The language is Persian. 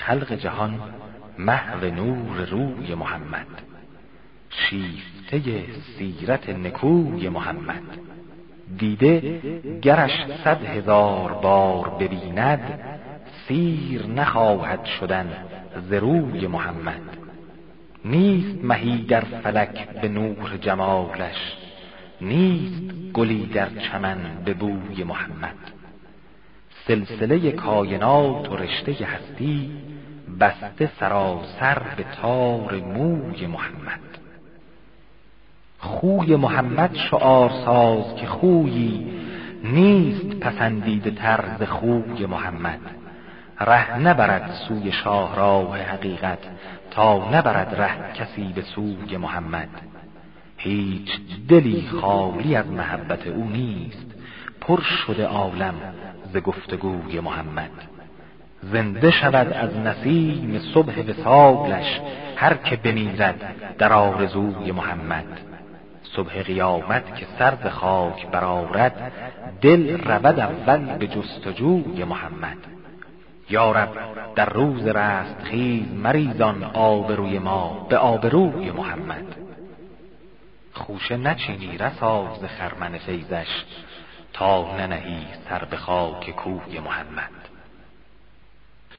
خلق جهان محو نور روی محمد، شیفته سیرت نکوی محمد. دیده گرش 100,000 بار ببیند، سیر نخواهد شدن ز روی محمد. نیست مهی در فلک به نور جمالش، نیست گلی در چمن به بوی محمد. سلسله کائنات و رشته هستی، بسته سراسر به تار موی محمد. خوی محمد شعارساز که خویی، نیست پسندیده تر ز خوی محمد. ره نبرد سوی شاهراه حقیقت، تا نبرد ره کسی به سوی محمد. هیچ دلی خالی از محبت او نیست، پر شده عالم ز گفتگوی محمد. زنده شود از نسیم صبح وصالش، هر که بمیرد در آرزوی محمد. صبح قیامت که سر ز خاک برآرد، دل رود اول به جستجوی محمد. یا رب در روز رستخیز مریزان آبروی ما به آبروی محمد. خوشه نچینی رسا ز خرمن فیضش، تا ننهی سر به خاک کوی محمد.